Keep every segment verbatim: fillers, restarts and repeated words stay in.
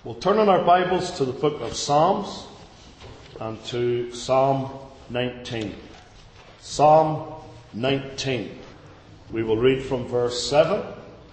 We'll turn in our Bibles to the book of Psalms and to Psalm nineteen. Psalm nineteen. We will read from verse seven.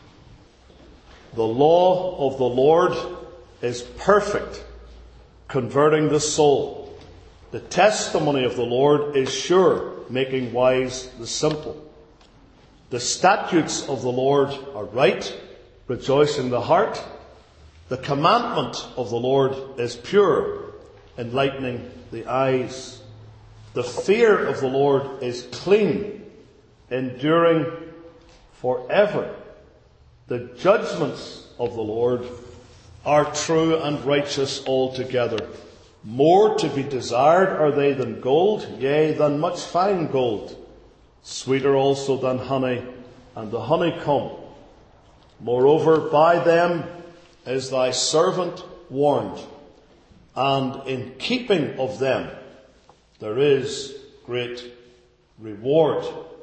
The law of the Lord is perfect, converting the soul. The testimony of the Lord is sure, making wise the simple. The statutes of the Lord are right, rejoicing the heart. The commandment of the Lord is pure, enlightening the eyes. The fear of the Lord is clean, enduring forever. The judgments of the Lord are true and righteous altogether. More to be desired are they than gold, yea, than much fine gold. Sweeter also than honey and the honeycomb. Moreover, by them is thy servant warned, and in keeping of them there is great reward.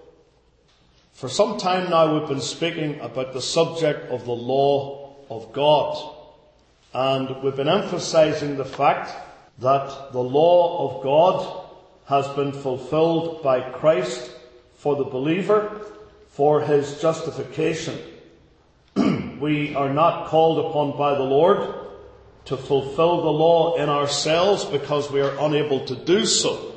For some time now we've been speaking about the subject of the law of God, and we've been emphasizing the fact that the law of God has been fulfilled by Christ for the believer, for his justification. We are not called upon by the Lord to fulfill the law in ourselves because we are unable to do so.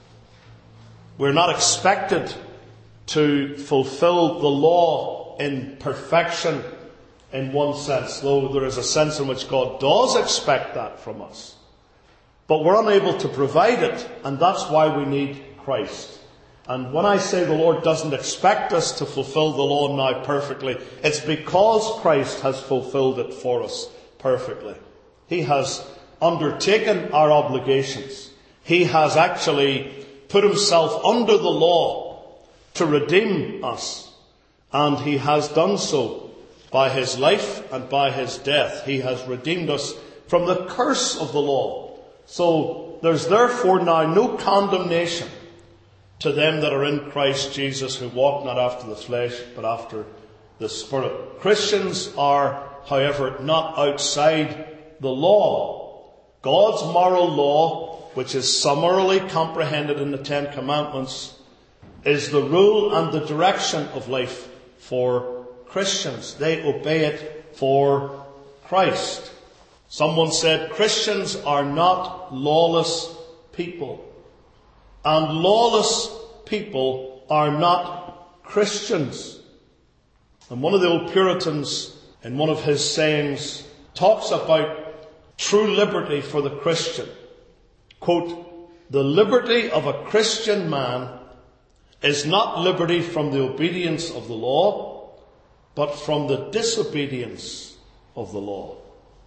We're not expected to fulfill the law in perfection in one sense, though there is a sense in which God does expect that from us. But we're unable to provide it, and that's why we need Christ. And when I say the Lord doesn't expect us to fulfill the law now perfectly, it's because Christ has fulfilled it for us perfectly. He has undertaken our obligations. He has actually put himself under the law to redeem us. And he has done so by his life and by his death. He has redeemed us from the curse of the law. So there's therefore now no condemnation to them that are in Christ Jesus, who walk not after the flesh, but after the Spirit. Christians are, however, not outside the law. God's moral law, which is summarily comprehended in the Ten Commandments, is the rule and the direction of life for Christians. They obey it for Christ. Someone said, Christians are not lawless people. And lawless people are not Christians. And one of the old Puritans, in one of his sayings, talks about true liberty for the Christian. Quote, the liberty of a Christian man is not liberty from the obedience of the law, but from the disobedience of the law.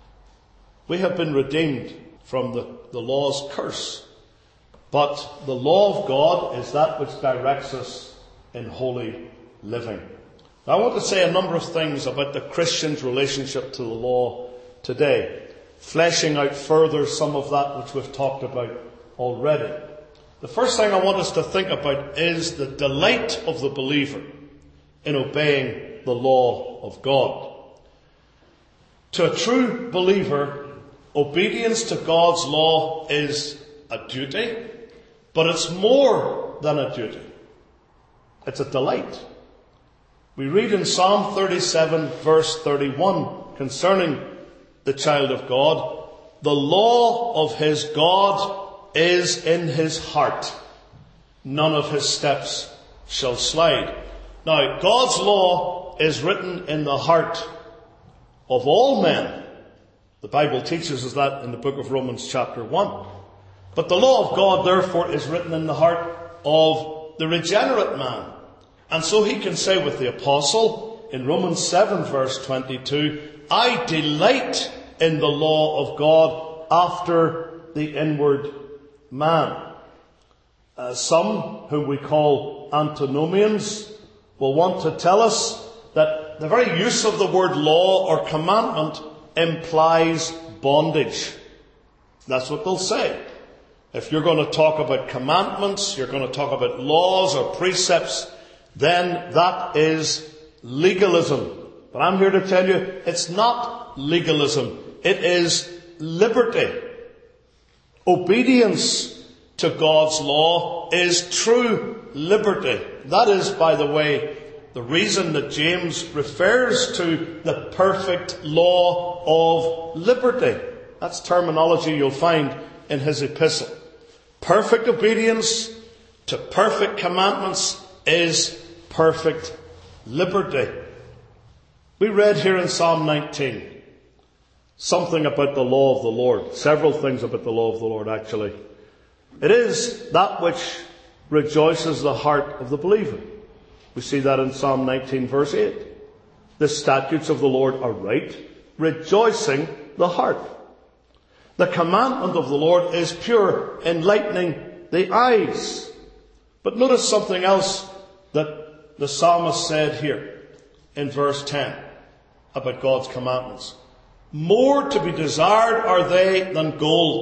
We have been redeemed from the, the law's curse. But the law of God is that which directs us in holy living. Now, I want to say a number of things about the Christian's relationship to the law today, fleshing out further some of that which we've talked about already. The first thing I want us to think about is the delight of the believer in obeying the law of God. To a true believer, obedience to God's law is a duty. But it's more than a duty. It's a delight. We read in Psalm thirty-seven, verse thirty-one, concerning the child of God, the law of his God is in his heart. None of his steps shall slide. Now, God's law is written in the heart of all men. The Bible teaches us that in the book of Romans chapter one. But the law of God, therefore, is written in the heart of the regenerate man. And so he can say with the apostle in Romans seven, verse twenty-two, I delight in the law of God after the inward man. Uh, some, whom we call antinomians, will want to tell us that the very use of the word law or commandment implies bondage. That's what they'll say. If you're going to talk about commandments, you're going to talk about laws or precepts, then that is legalism. But I'm here to tell you, it's not legalism. It is liberty. Obedience to God's law is true liberty. That is, by the way, the reason that James refers to the perfect law of liberty. That's terminology you'll find in his epistle. Perfect obedience to perfect commandments is perfect liberty. We read here in Psalm nineteen something about the law of the Lord. Several things about the law of the Lord, actually. It is that which rejoices the heart of the believer. We see that in Psalm nineteen, verse eight. The statutes of the Lord are right, rejoicing the heart. The commandment of the Lord is pure, enlightening the eyes. But notice something else that the psalmist said here in verse ten about God's commandments. More to be desired are they than gold,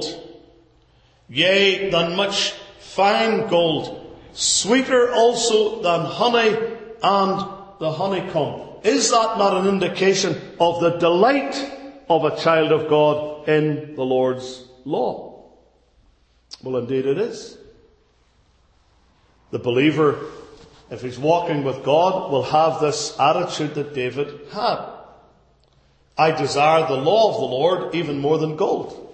yea, than much fine gold, sweeter also than honey and the honeycomb. Is that not an indication of the delight of a child of God in the Lord's law? Well, indeed it is. The believer, if he's walking with God, will have this attitude that David had. I desire the law of the Lord even more than gold.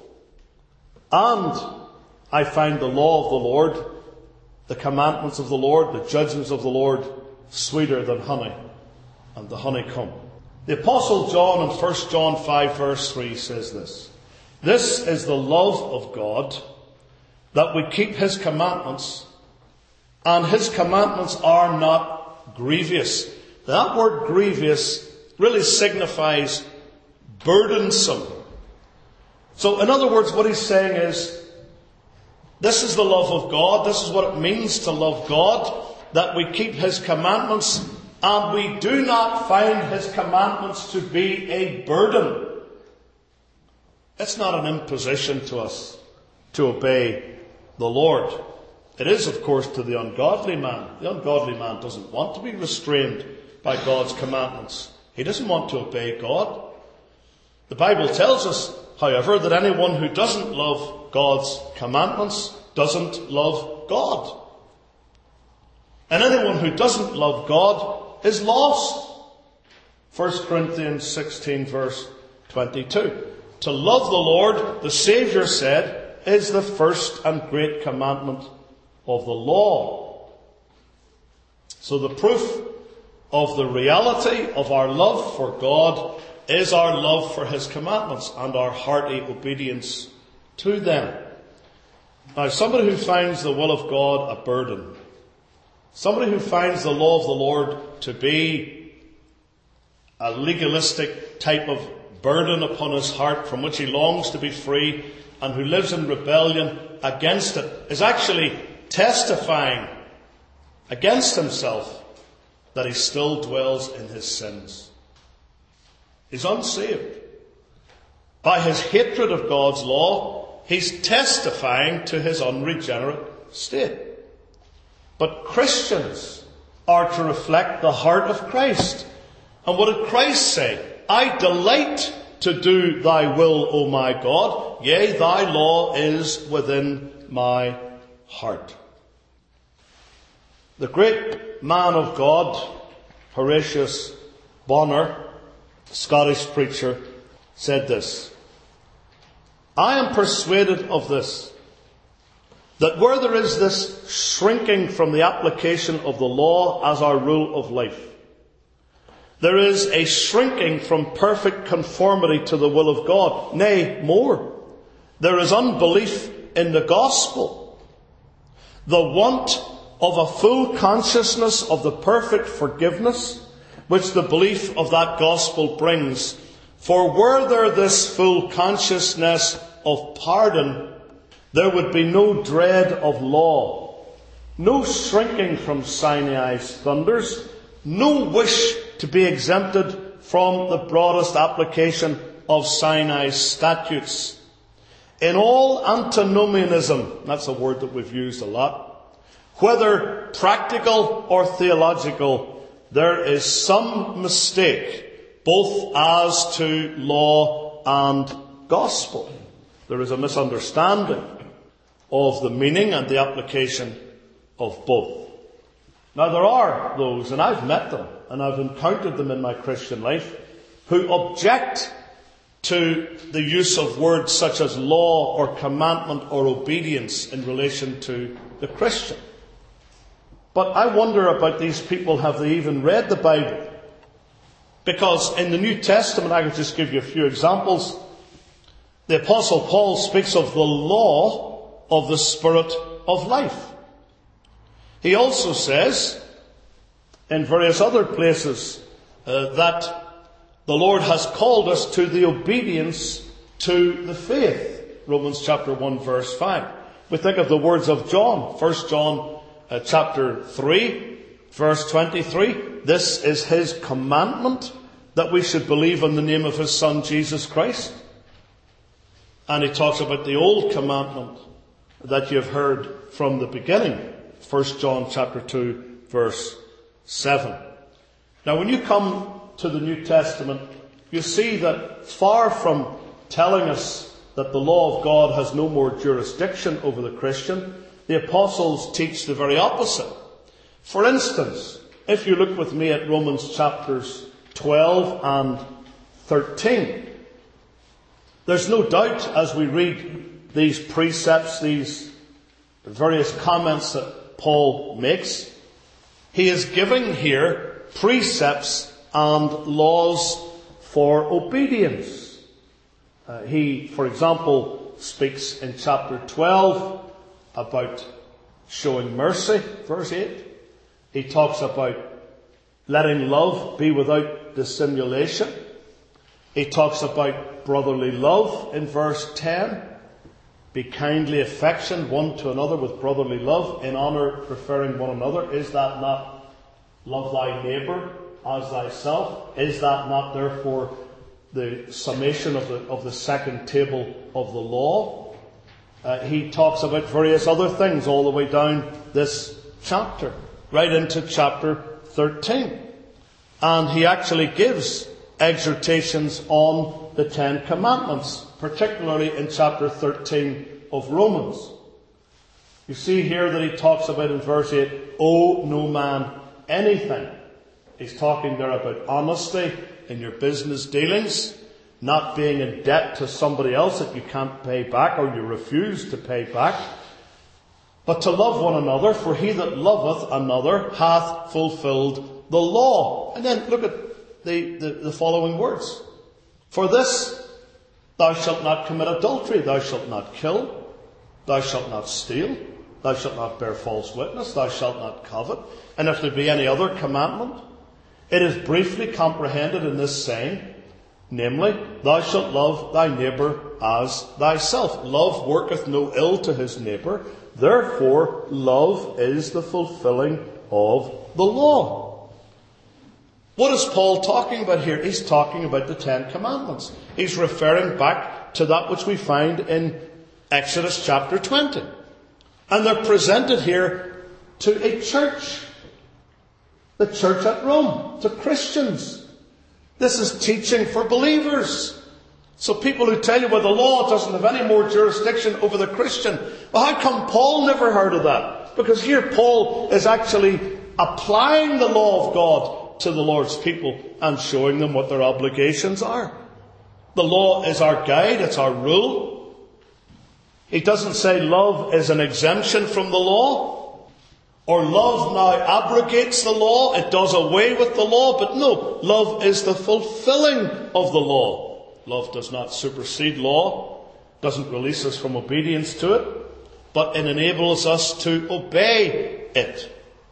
And I find the law of the Lord, the commandments of the Lord, the judgments of the Lord, sweeter than honey and the honeycomb. The Apostle John in First John five verse three says this. This is the love of God, that we keep his commandments, and his commandments are not grievous. That word grievous really signifies burdensome. So in other words, what he's saying is, this is the love of God, this is what it means to love God, that we keep his commandments, and we do not find his commandments to be a burden. It's not an imposition to us to obey the Lord. It is, of course, to the ungodly man. The ungodly man doesn't want to be restrained by God's commandments. He doesn't want to obey God. The Bible tells us, however, that anyone who doesn't love God's commandments doesn't love God. And anyone who doesn't love God is lost. First Corinthians sixteen verse twenty-two. To love the Lord, the Saviour said, is the first and great commandment of the law. So the proof of the reality of our love for God is our love for his commandments and our hearty obedience to them. Now, somebody who finds the will of God a burden, somebody who finds the law of the Lord to be a legalistic type of burden upon his heart from which he longs to be free, and who lives in rebellion against it, is actually testifying against himself that he still dwells in his sins. He's unsaved. By his hatred of God's law, he's testifying to his unregenerate state. But Christians are to reflect the heart of Christ. And what did Christ say? I delight to do thy will, O my God. Yea, thy law is within my heart. The great man of God, Horatius Bonar, Scottish preacher, said this. I am persuaded of this, that where there is this shrinking from the application of the law as our rule of life, there is a shrinking from perfect conformity to the will of God. Nay, more. There is unbelief in the gospel. The want of a full consciousness of the perfect forgiveness which the belief of that gospel brings. For were there this full consciousness of pardon, there would be no dread of law, no shrinking from Sinai's thunders, no wish to be exempted from the broadest application of Sinai's statutes. In all antinomianism, that's a word that we've used a lot, whether practical or theological, there is some mistake both as to law and gospel. there is a misunderstanding of the meaning and the application of both. Now there are those, and I've met them, and I've encountered them in my Christian life, who object to the use of words such as law or commandment or obedience in relation to the Christian. But I wonder about these people, have they even read the Bible? Because in the New Testament, I could just give you a few examples. The Apostle Paul speaks of the law of the Spirit of life. He also says, in various other places, uh, that the Lord has called us to the obedience to the faith. Romans chapter one verse five. We think of the words of John, First John uh, chapter three verse twenty-three. This is his commandment, that we should believe in the name of his Son Jesus Christ. And he talks about the old commandment that you have heard from the beginning. First John chapter two verse seven. Now when you come to the New Testament, you see that far from telling us that the law of God has no more jurisdiction over the Christian, the apostles teach the very opposite. For instance, if you look with me at Romans chapters twelve and thirteen, there's no doubt as we read these precepts, these various comments that Paul makes, he is giving here precepts and laws for obedience. Uh, he, for example, speaks in chapter twelve about showing mercy, verse eight. He talks about letting love be without dissimulation. He talks about brotherly love in verse ten. Be kindly affectioned one to another with brotherly love, in honour preferring one another. Is that not love thy neighbour as thyself? Is that not therefore the summation of the of the second table of the law? Uh, he talks about various other things all the way down this chapter, right into chapter thirteen. And he actually gives exhortations on the Ten Commandments, particularly in chapter thirteen of Romans. You see here that he talks about in verse eight, owe no man anything. He's talking there about honesty in your business dealings, not being in debt to somebody else that you can't pay back or you refuse to pay back, but to love one another, for he that loveth another hath fulfilled the law. And then look at the, the, the following words. For this, thou shalt not commit adultery, thou shalt not kill, thou shalt not steal, thou shalt not bear false witness, thou shalt not covet. And if there be any other commandment, it is briefly comprehended in this saying, namely, thou shalt love thy neighbour as thyself. Love worketh no ill to his neighbour, therefore love is the fulfilling of the law. What is Paul talking about here? He's talking about the Ten Commandments. He's referring back to that which we find in Exodus chapter twenty. And they're presented here to a church. The church at Rome. To Christians. This is teaching for believers. So people who tell you, well, the law doesn't have any more jurisdiction over the Christian. Well, how come Paul never heard of that? Because here Paul is actually applying the law of God to the Lord's people and showing them what their obligations are. The law is our guide, it's our rule. He doesn't say love is an exemption from the law, or love now abrogates the law, it does away with the law, but no, love is the fulfilling of the law. Love does not supersede law, doesn't release us from obedience to it, but it enables us to obey it.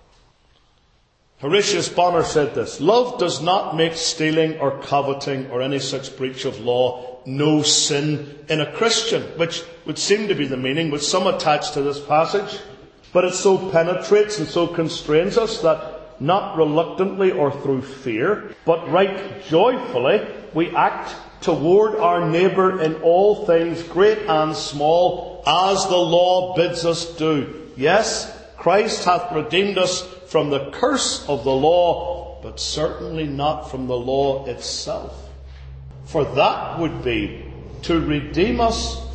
Horatius Bonar said this, love does not make stealing or coveting or any such breach of law no sin in a Christian, which would seem to be the meaning which some attach to this passage, but it so penetrates and so constrains us that not reluctantly or through fear, but right joyfully we act toward our neighbour in all things, great and small, as the law bids us do. Yes, Christ hath redeemed us from the curse of the law, but certainly not from the law itself. For that would be to redeem us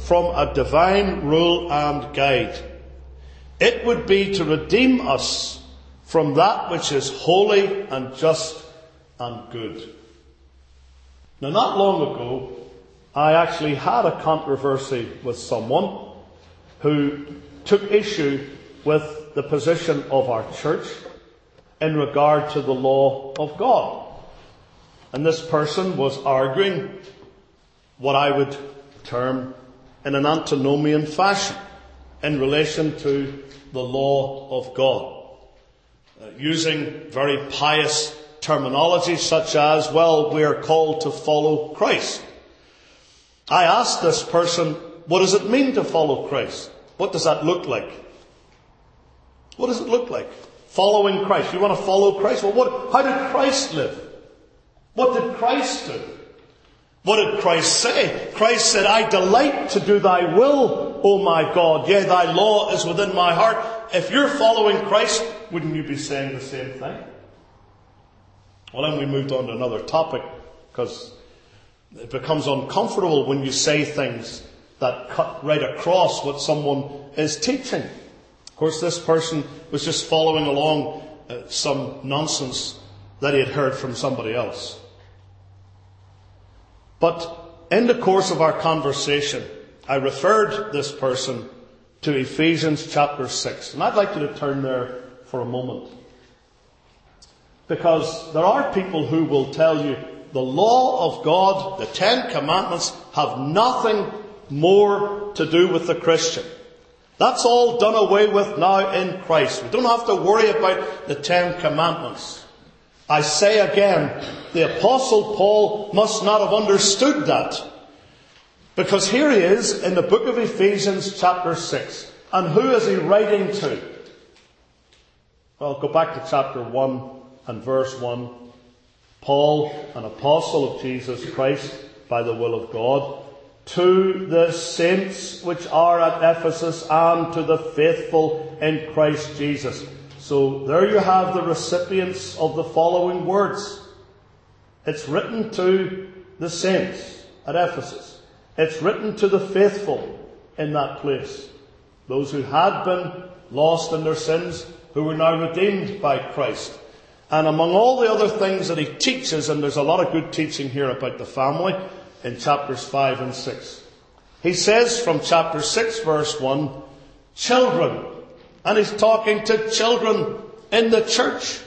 from a divine rule and guide. It would be to redeem us from that which is holy and just and good. Now, not long ago, I actually had a controversy with someone who took issue with the position of our church in regard to the law of God. And this person was arguing what I would term in an antinomian fashion in relation to the law of God, uh, using very pious terminology such as, well, we are called to follow Christ. I asked this person, what does it mean to follow Christ? What does that look like? What does it look like? Following Christ. You want to follow Christ? Well, what, how did Christ live? What did Christ do? What did Christ say? Christ said, I delight to do thy will, O my God. Yea, thy law is within my heart. If you're following Christ, wouldn't you be saying the same thing? Well, then we moved on to another topic, because it becomes uncomfortable when you say things that cut right across what someone is teaching. Of course, this person was just following along uh, some nonsense that he had heard from somebody else. But in the course of our conversation, I referred this person to Ephesians chapter six. And I'd like you to turn there for a moment. Because there are people who will tell you the law of God, the Ten Commandments, have nothing more to do with the Christian. That's all done away with now in Christ. We don't have to worry about the Ten Commandments. I say again, the Apostle Paul must not have understood that. Because here he is in the book of Ephesians chapter six. And who is he writing to? Well, go back to chapter one and verse one. Paul, an apostle of Jesus Christ by the will of God, to the saints which are at Ephesus and to the faithful in Christ Jesus. So there you have the recipients of the following words. It's written to the saints at Ephesus. It's written to the faithful in that place. Those who had been lost in their sins, who were now redeemed by Christ. And among all the other things that he teaches, and there's a lot of good teaching here about the family, in chapters five and six. He says from chapter six verse one, children. And he's talking to children in the church.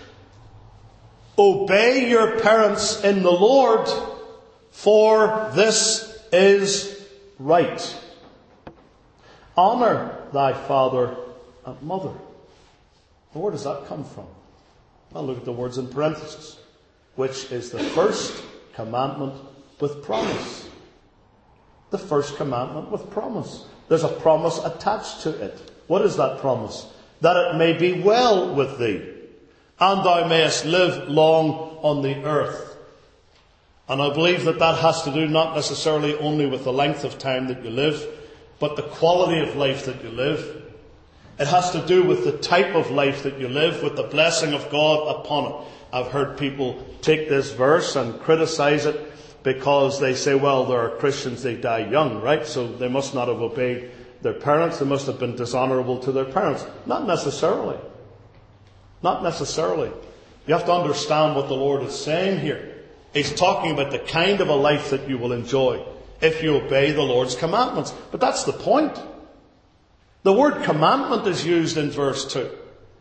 Obey your parents in the Lord, for this is right. Honour thy father and mother. Where does that come from? Well, look at the words in parentheses. Which is the first commandment with promise. The first commandment with promise. There's a promise attached to it. What is that promise? That it may be well with thee, and thou mayest live long on the earth. And I believe that that has to do not necessarily only with the length of time that you live, but the quality of life that you live. It has to do with the type of life that you live, with the blessing of God upon it. I've heard people take this verse and criticize it because they say, well, there are Christians, they die young, right? So they must not have obeyed their parents. They must have been dishonourable to their parents. Not necessarily. Not necessarily. You have to understand what the Lord is saying here. He's talking about the kind of a life that you will enjoy if you obey the Lord's commandments. But that's the point. The word commandment is used in verse two.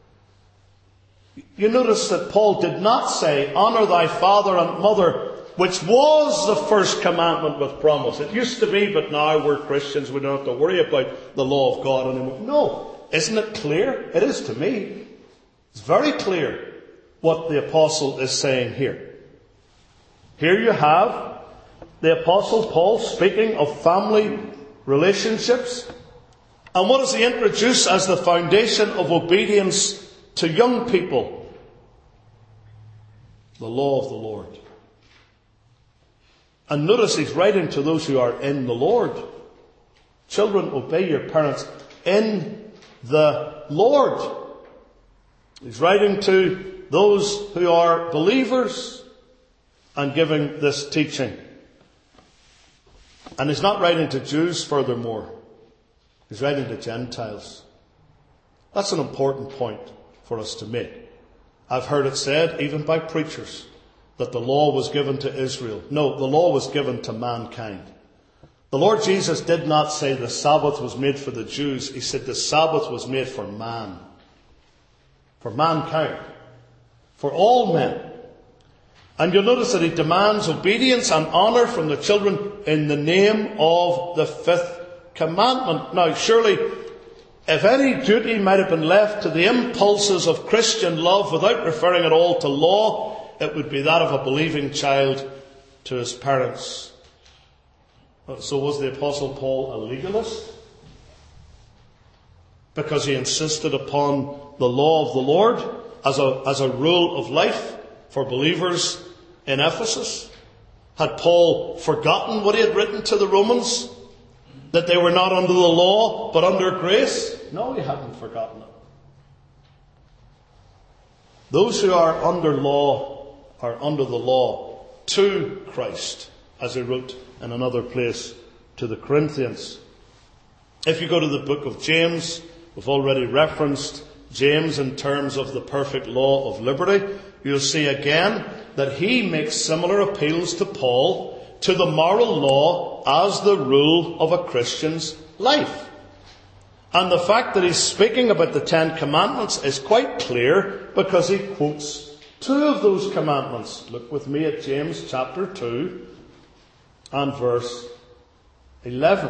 You notice that Paul did not say, honour thy father and mother, which was the first commandment with promise. It used to be, but now we're Christians, we don't have to worry about the law of God anymore. No. Isn't it clear? It is to me. It's very clear what the apostle is saying here. Here you have the apostle Paul speaking of family relationships. And what does he introduce as the foundation of obedience to young people? The law of the Lord. And notice he's writing to those who are in the Lord. Children, obey your parents in the Lord. He's writing to those who are believers and giving this teaching. And he's not writing to Jews furthermore. He's writing to Gentiles. That's an important point for us to make. I've heard it said, even by preachers, that the law was given to Israel. No, the law was given to mankind. The Lord Jesus did not say the Sabbath was made for the Jews. He said the Sabbath was made for man. For mankind. For all men. And you'll notice that he demands obedience and honour from the children in the name of the fifth commandment. Now, surely, if any duty might have been left to the impulses of Christian love without referring at all to law, it would be that of a believing child to his parents. So was the Apostle Paul a legalist? Because he insisted upon the law of the Lord as a, as a rule of life for believers in Ephesus? Had Paul forgotten what he had written to the Romans? That they were not under the law, but under grace? No, he hadn't forgotten it. Those who are under law are under the law to Christ, as he wrote in another place to the Corinthians. If you go to the book of James, we've already referenced James in terms of the perfect law of liberty. You'll see again that he makes similar appeals to Paul to the moral law as the rule of a Christian's life. And the fact that he's speaking about the Ten Commandments is quite clear because he quotes two of those commandments. Look with me at James chapter two and verse eleven.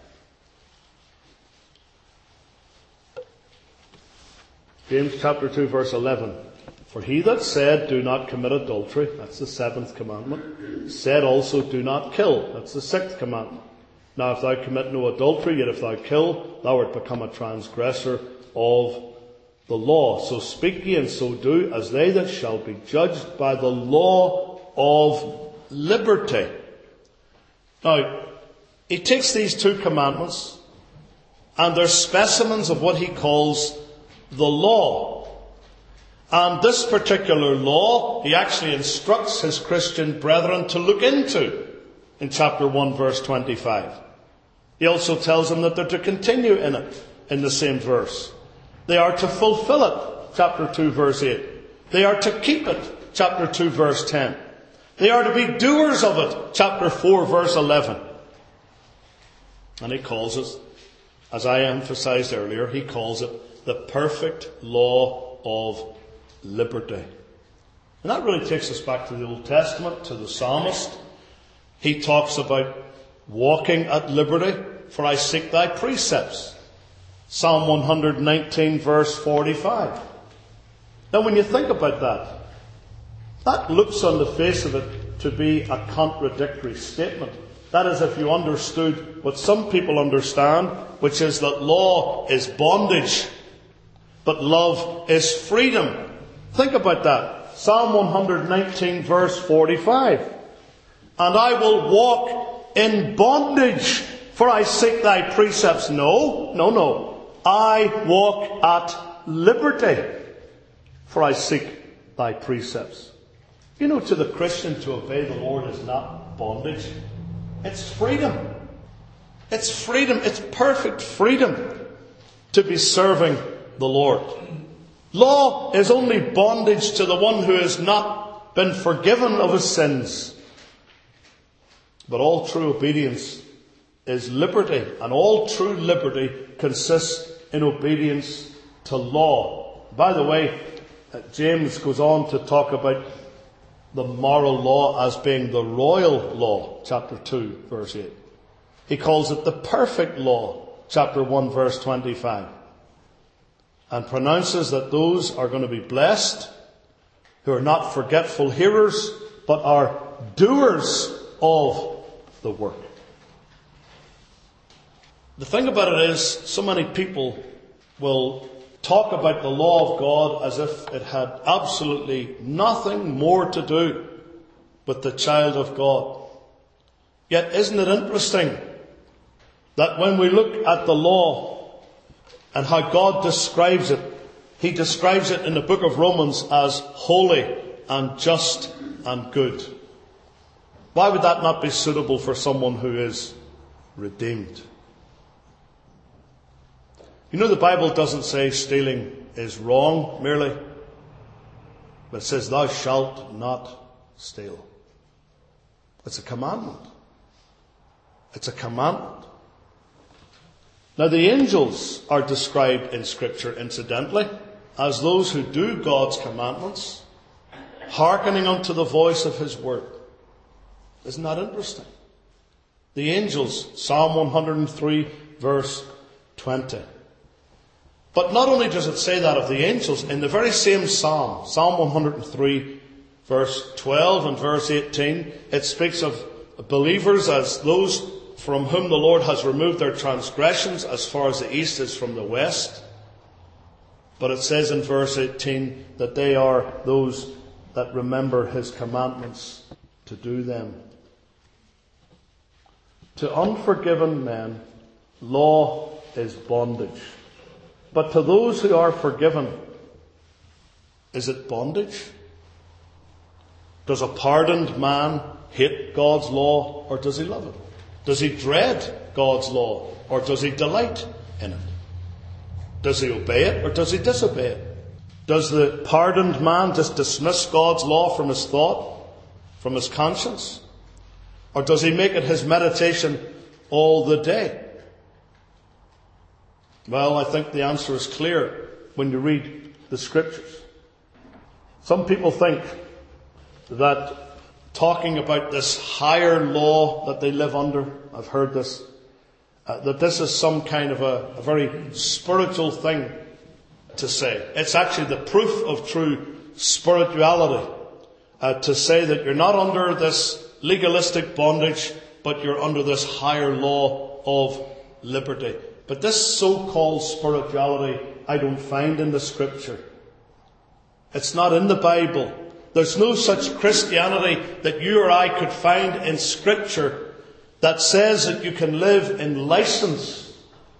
James chapter two verse eleven. For he that said, do not commit adultery, that's the seventh commandment, said also, do not kill, that's the sixth commandment. Now if thou commit no adultery, yet if thou kill, thou art become a transgressor of the law. So speak ye and so do, as they that shall be judged by the law of liberty. Now, he takes these two commandments, and they're specimens of what he calls the law. And this particular law, he actually instructs his Christian brethren to look into in chapter one, verse twenty-five. He also tells them that they're to continue in it in the same verse. They are to fulfill it, chapter two, verse eight. They are to keep it, chapter two, verse ten. They are to be doers of it, chapter four, verse eleven. And he calls it, as I emphasized earlier, he calls it the perfect law of liberty. And that really takes us back to the Old Testament, to the psalmist. He talks about walking at liberty, for I seek thy precepts. Psalm one nineteen verse forty-five. Now when you think about that, that looks on the face of it to be a contradictory statement. That is, if you understood what some people understand, which is that law is bondage, but love is freedom. Think about that. Psalm one nineteen verse forty-five. And I will walk in bondage, for I seek thy precepts. No, no, no. I walk at liberty, for I seek thy precepts. You know, to the Christian, to obey the Lord is not bondage. It's freedom. It's freedom. It's perfect freedom to be serving the Lord. Law is only bondage to the one who has not been forgiven of his sins. But all true obedience is liberty, and all true liberty consists in obedience to law. By the way, James goes on to talk about the moral law as being the royal law, chapter two, verse eight. He calls it the perfect law, chapter one, verse twenty-five. And pronounces that those are going to be blessed who are not forgetful hearers, but are doers of the work. The thing about it is, so many people will talk about the law of God as if it had absolutely nothing more to do with the child of God. Yet isn't it interesting that when we look at the law and how God describes it, he describes it in the book of Romans as holy and just and good. Why would that not be suitable for someone who is redeemed? You know, the Bible doesn't say stealing is wrong merely, but it says thou shalt not steal. It's a commandment. It's a commandment. Now, the angels are described in Scripture, incidentally, as those who do God's commandments, hearkening unto the voice of His word. Isn't that interesting? The angels, Psalm one hundred three, verse twenty. But not only does it say that of the angels, in the very same psalm, Psalm one hundred three, verse twelve and verse eighteen, it speaks of believers as those from whom the Lord has removed their transgressions as far as the east is from the west. But it says in verse eighteen that they are those that remember His commandments to do them. To unforgiven men, law is bondage. But to those who are forgiven, is it bondage? Does a pardoned man hate God's law, or does he love it? Does he dread God's law, or does he delight in it? Does he obey it, or does he disobey it? Does the pardoned man just dismiss God's law from his thought, from his conscience? Or does he make it his meditation all the day? Well, I think the answer is clear when you read the Scriptures. Some people think that talking about this higher law that they live under, I've heard this, uh, that this is some kind of a, a very spiritual thing to say. It's actually the proof of true spirituality uh, to say that you're not under this legalistic bondage, but you're under this higher law of liberty. But this so-called spirituality I don't find in the Scripture. It's not in the Bible. There's no such Christianity that you or I could find in Scripture that says that you can live in license.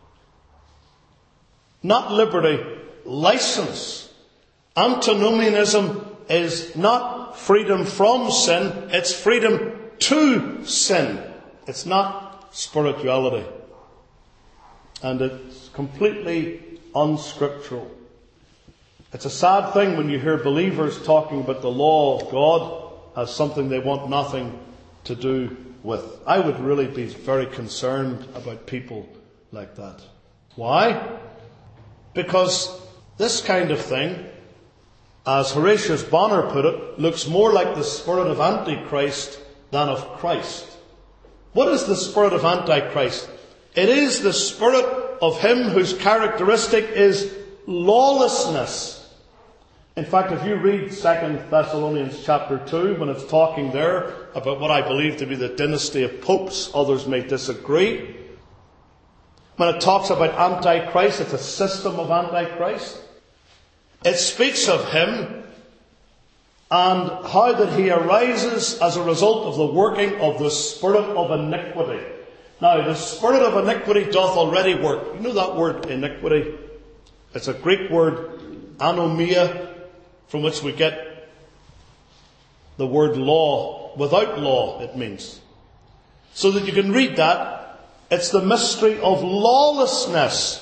Not liberty, license. Antinomianism is not freedom from sin, it's freedom to sin. It's not spirituality. And it's completely unscriptural. It's a sad thing when you hear believers talking about the law of God as something they want nothing to do with. I would really be very concerned about people like that. Why? Because this kind of thing, as Horatius Bonar put it, looks more like the spirit of Antichrist than of Christ. What is the spirit of Antichrist? It is the spirit of him whose characteristic is lawlessness. In fact, if you read Second Thessalonians chapter two, when it's talking there about what I believe to be the dynasty of popes, others may disagree. When it talks about Antichrist, it's a system of Antichrist. It speaks of him and how that he arises as a result of the working of the spirit of iniquity. Now, the spirit of iniquity doth already work. You know that word iniquity? It's a Greek word, anomia, from which we get the word law. Without law, it means. So that you can read that, it's the mystery of lawlessness.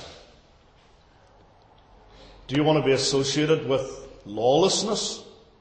Do you want to be associated with lawlessness?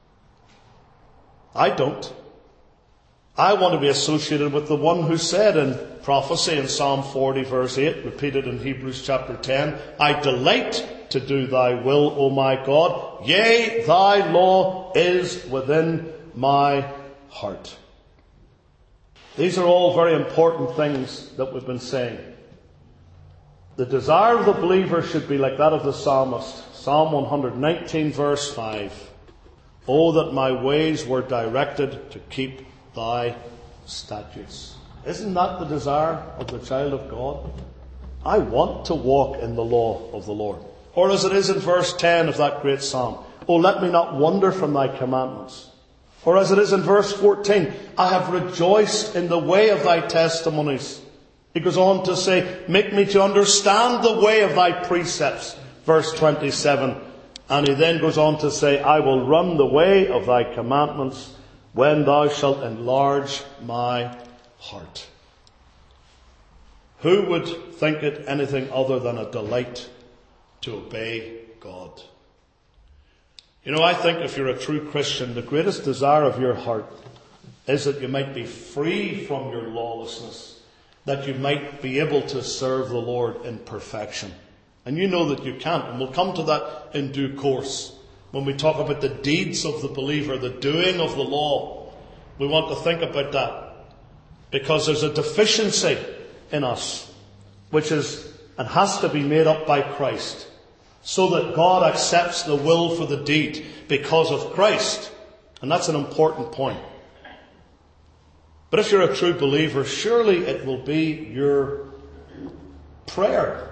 I don't. I want to be associated with the one who said in prophecy in Psalm forty verse eight, repeated in Hebrews chapter ten, I delight to do thy will, O my God. Yea, thy law is within my heart. These are all very important things that we've been saying. The desire of the believer should be like that of the psalmist. Psalm one nineteen verse five. Oh, that my ways were directed to keep thy statutes. Isn't that the desire of the child of God? I want to walk in the law of the Lord. Or as it is in verse ten of that great psalm, oh, let me not wander from thy commandments. Or as it is in verse fourteen, I have rejoiced in the way of thy testimonies. He goes on to say, make me to understand the way of thy precepts. Verse twenty-seven. And he then goes on to say, I will run the way of thy commandments when thou shalt enlarge my heart. Who would think it anything other than a delight to obey God. You know, I think if you're a true Christian, the greatest desire of your heart is that you might be free from your lawlessness, that you might be able to serve the Lord in perfection. And you know that you can't, and we'll come to that in due course. When we talk about the deeds of the believer, the doing of the law, we want to think about that. Because there's a deficiency in us, which is and has to be made up by Christ, so that God accepts the will for the deed because of Christ. And that's an important point. But if you're a true believer, surely it will be your prayer.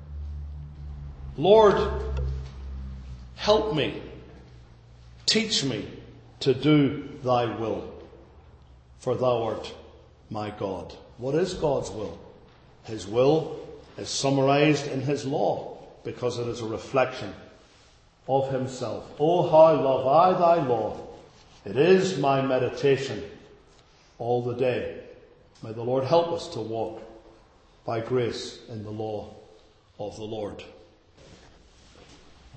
Lord, help me, teach me to do thy will, for thou art my God. What is God's will? His will is summarized in his law, because it is a reflection of himself. Oh, how love I thy law. It is my meditation all the day. May the Lord help us to walk by grace in the law of the Lord.